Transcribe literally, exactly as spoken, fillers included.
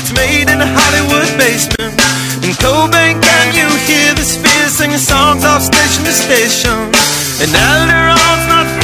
it's made in a Hollywood basement. In Cobain, can you hear the spheres singing songs off station to station? And Alderon's not